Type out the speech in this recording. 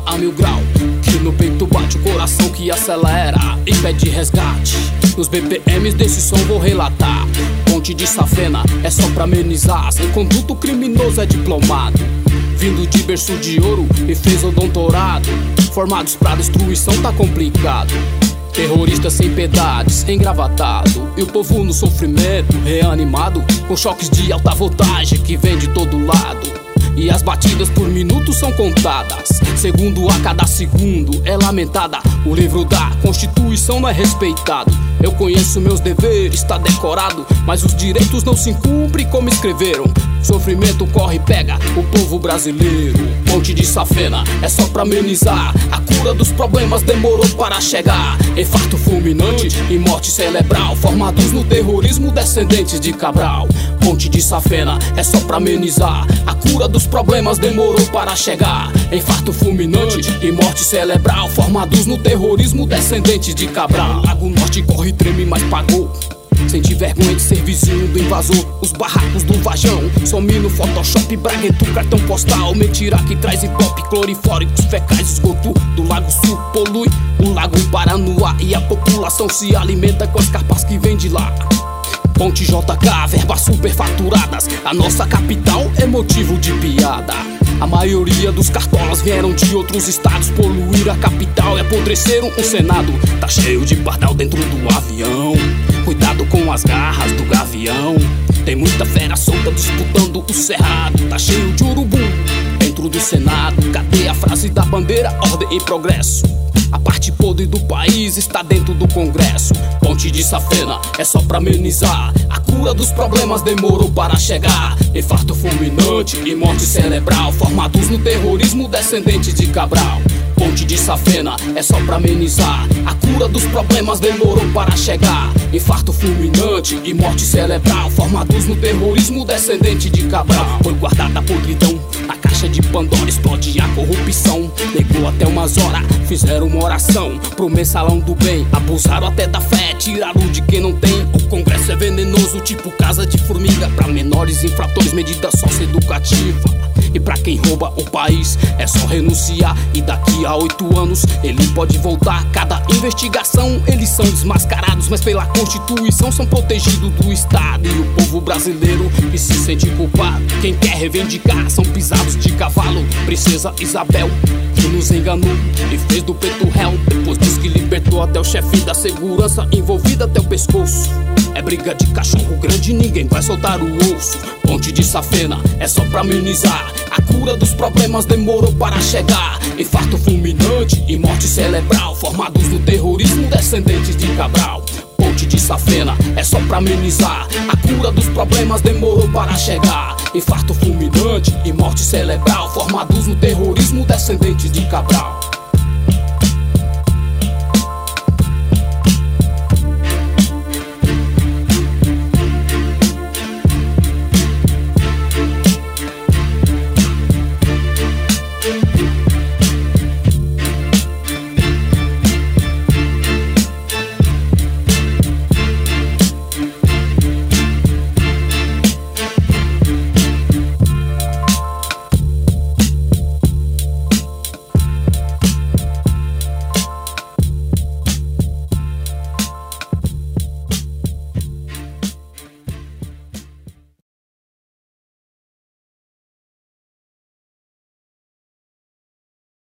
a 1000 grau, que no peito bate o coração que acelera e pede resgate. Nos BPMs desse som vou relatar. Ponte de Safena é só pra amenizar. Sem conduto criminoso é diplomado, vindo de berço de ouro e fez o doutorado. Formados pra destruição tá complicado. Terrorista sem piedades, engravatado, e o povo no sofrimento, reanimado, com choques de alta voltagem que vem de todo lado. E as batidas por minuto são contadas, segundo a cada segundo é lamentada. O livro da Constituição não é respeitado. Eu conheço meus deveres, tá decorado, mas os direitos não se cumprem como escreveram. Sofrimento corre e pega o povo brasileiro. Ponte de Safena é só pra amenizar. A cura dos problemas demorou para chegar. Infarto fulminante e morte cerebral, formados no terrorismo, descendentes de Cabral. Ponte de Safena é só pra amenizar. A cura dos problemas demorou para chegar. Infarto fulminante e morte cerebral, formados no terrorismo, descendentes de Cabral. Lago Norte corre e treme, mas pagou. Senti vergonha de ser vizinho do invasor. Os barracos do Vajão some no Photoshop, bragueto, cartão postal, mentira que traz hip hop, clorifóricos fecais, esgoto do Lago Sul polui o Lago Paranoá, e a população se alimenta com as carpas que vem de lá. Ponte JK, verbas superfaturadas. A nossa capital é motivo de piada. A maioria dos cartolas vieram de outros estados poluir a capital e apodreceram o Senado. Tá cheio de pardal dentro do avião, cuidado com as garras do gavião. Tem muita fera solta disputando o cerrado. Tá cheio de urubu dentro do Senado. Cadê a frase da bandeira, ordem e progresso? A parte podre do país está dentro do Congresso. Ponte de Safena é só pra amenizar. A cura dos problemas demorou para chegar. Infarto fulminante e morte cerebral, formados no terrorismo, descendentes de Cabral. Ponte de Safena é só pra amenizar. A cura dos problemas demorou para chegar. Infarto fulminante e morte cerebral, formados no terrorismo, descendente de Cabral. Foi guardada a podridão, a caixa de Pandora explode a corrupção. Negou até umas horas, fizeram uma oração pro mensalão do bem. Abusaram até da fé, tiraram de quem não tem. O Congresso é venenoso, tipo casa de formiga. Pra menores infratores, medida socioeducativa. E pra quem rouba o país é só renunciar, e daqui a 8 anos ele pode voltar. Cada investigação eles são desmascarados, mas pela Constituição são protegidos do Estado. E o povo brasileiro que se sente culpado, quem quer reivindicar são pisados de cavalo. Princesa Isabel que nos enganou e fez do peito réu, depois diz que libertou até o chefe da segurança, envolvido até o pescoço. É briga de cachorro grande, ninguém vai soltar o osso. Ponte de Safena é só pra amenizar. A cura dos problemas demorou para chegar. Infarto fulminante e morte cerebral, formados no terrorismo, descendentes de Cabral. Ponte de Safena é só pra amenizar. A cura dos problemas demorou para chegar. Infarto fulminante e morte cerebral, formados no terrorismo, descendentes de Cabral.